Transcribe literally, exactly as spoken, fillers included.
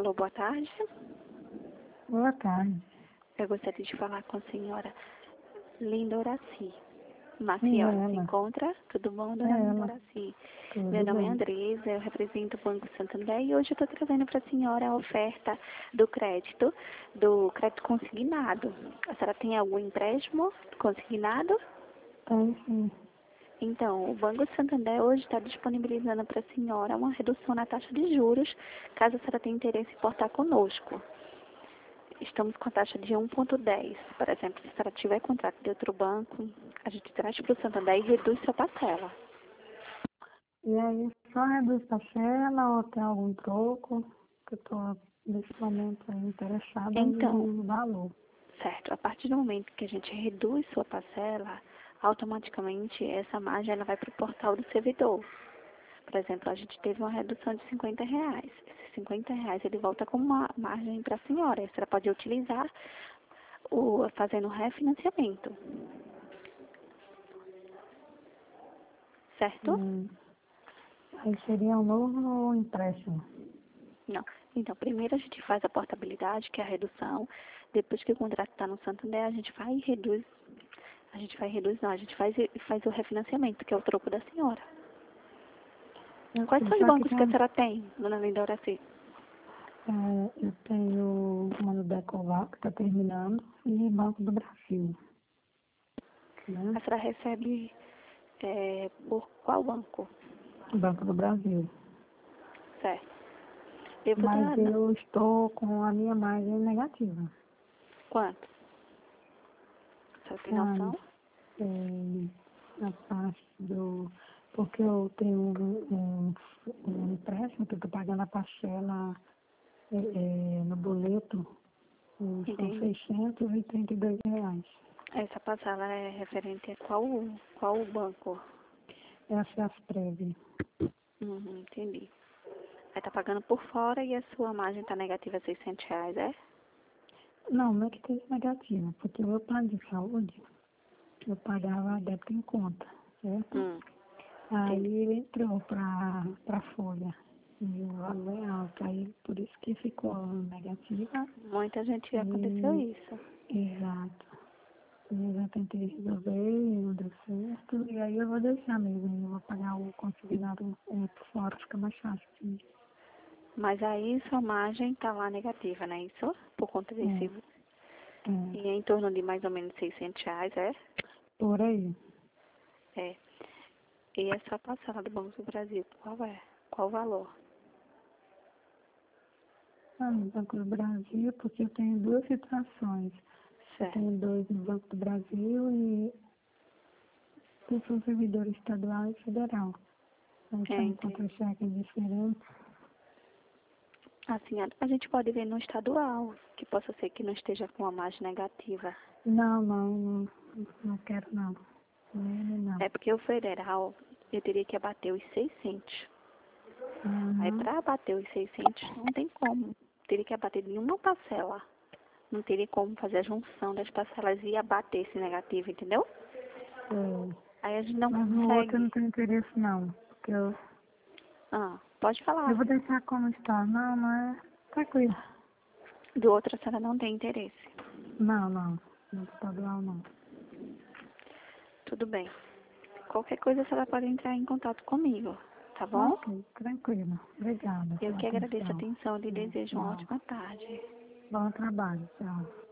Alô, boa tarde. Boa tarde. Eu gostaria de falar com a senhora Linda Horaci. Sim, é Maceió, se ela. encontra? Tudo bom, É dona Linda ela. Horaci? Tudo Meu nome é bem. Andresa, eu represento o Banco Santander e hoje eu estou trazendo para a senhora a oferta do crédito, do crédito consignado. A senhora tem algum empréstimo consignado? Tem sim. Então, o Banco Santander hoje está disponibilizando para a senhora uma redução na taxa de juros, caso a senhora tenha interesse em portar conosco. Estamos com a taxa de um vírgula dez. Por exemplo, se a senhora tiver contrato de outro banco, a gente traz para o Santander e reduz sua parcela. E aí, só reduz parcela ou tem algum troco? Que eu estou, nesse momento, aí, interessada Então, no valor. certo, a partir do momento que a gente reduz sua parcela, automaticamente essa margem ela vai para o portal do servidor. Por exemplo, a gente teve uma redução de cinquenta reais. Esses cinquenta reais ele volta com uma margem para a senhora. A senhora pode utilizar o, fazendo refinanciamento. Certo? Hum, aí seria um novo empréstimo. Não. Então, primeiro a gente faz a portabilidade, que é a redução. Depois que o contrato está no Santander, a gente vai e reduz. A gente vai e reduz, não. A gente faz, e faz o refinanciamento, que é o troco da senhora. Eu Quais sei, são os só que bancos que a tem, senhora tem, dona Linda Horaci? é, eu tenho uma no Decoval, que está terminando, e Banco do Brasil. Né? A senhora recebe é, por qual banco? Banco do Brasil. Certo. Eu vou Mas dar... eu estou com a minha margem negativa. Quanto? A senhora tem Sabe? noção? É, a parte do. Porque eu tenho um, um, um empréstimo que eu estou pagando a parcela é, é, no boleto, e são Entendi. seiscentos e trinta e dois reais. Essa parcela é referente a qual, qual banco? Essa é a Asprev. Uhum, entendi. Aí tá pagando por fora e a sua margem tá negativa a seiscentos reais, é? Não, não é que esteja negativa, porque o meu plano de saúde, eu pagava débito em conta, certo? Hum, Aí entendi. ele entrou para a folha. E o valor é alto, aí por isso que ficou negativa. Muita gente aconteceu E, isso. exato. E eu já tentei resolver e não deu certo. E aí eu vou deixar mesmo, eu vou pagar o consignado é, por fora, fica mais fácil. Sim. Mas aí sua margem tá lá negativa, né? Isso? Por conta desse. É, é, E é em torno de mais ou menos seiscentos reais, é? por aí. É. E essa parcela do Banco do Brasil, qual é? Qual o valor? Ah, no Banco do Brasil, porque eu tenho duas situações. Eu Certo. tenho dois no Banco do Brasil e eu sou servidor estadual e federal. Então É, são entendi. contra-cheques diferentes. Assim, a, a gente pode ver no estadual, que possa ser que não esteja com a margem negativa. Não, não, não, não quero não. Nele não. É porque o federal, eu teria que abater os seiscentos. Aí Uhum. para abater os seiscentos, não tem como. Teria que abater de uma parcela. Não teria como fazer a junção das parcelas e abater esse negativo, entendeu? Sei. Aí a gente não Mas no outro eu consegue. não tenho interesse não. Porque eu, Ah, pode eu falar. vou deixar como está. Não, não é. Tranquilo. Do outro a senhora não tem interesse. Não, não. No estadual não. Tudo bem. Qualquer coisa a senhora pode entrar em contato comigo, tá bom? Ok, tranquilo. Obrigada Eu pela que agradeço a atenção. atenção e É, desejo uma tchau. ótima tarde. Bom trabalho. Tchau.